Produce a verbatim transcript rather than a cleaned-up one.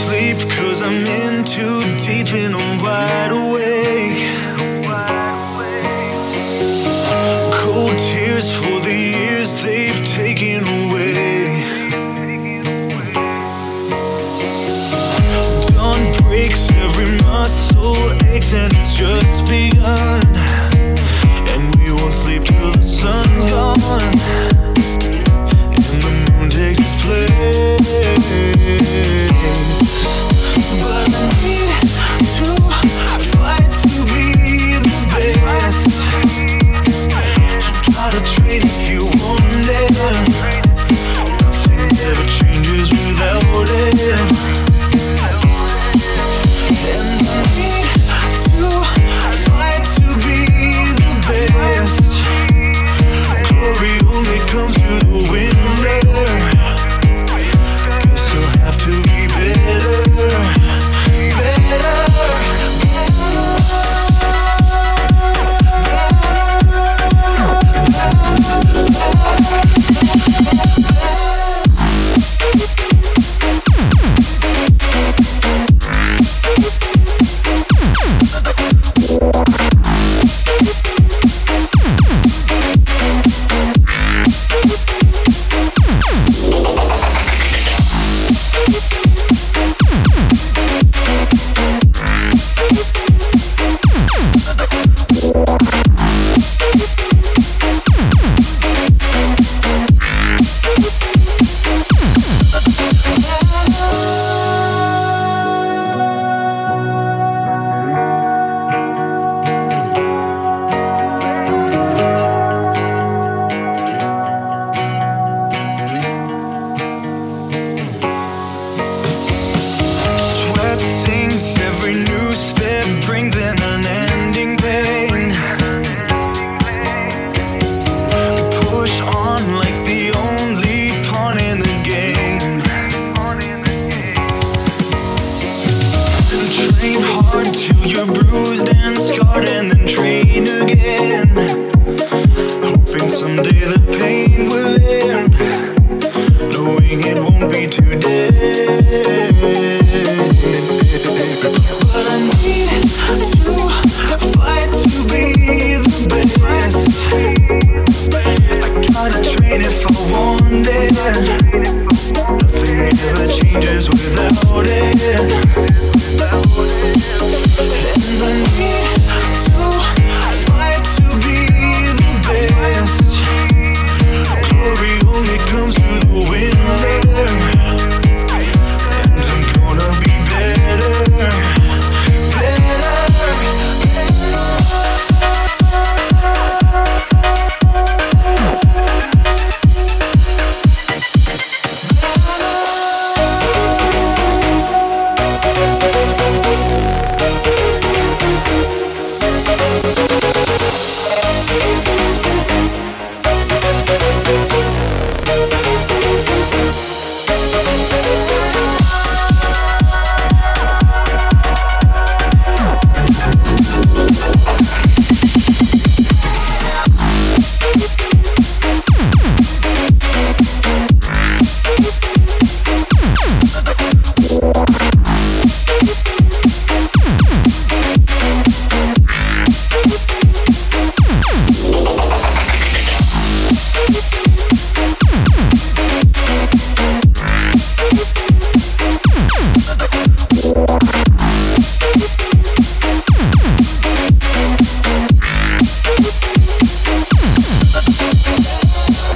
sleep cause I'm in too deep and I'm wide awake. Cold tears for the years they've taken away. Dawn breaks, every muscle aches and it's just begun. And we won't sleep till the sun's gone and the moon takes its place. But I need to fight to be the best. Try to train if you want it. Nothing ever changes without it. And I need to fight to be the best. Glory only comes through the window. Guess I'll have to be better, better. You're bruised and scarred and then train again, hoping someday the pain will end, knowing it won't be today. But I need to fight to be the best. I gotta train if I want it. Nothing ever changes without it.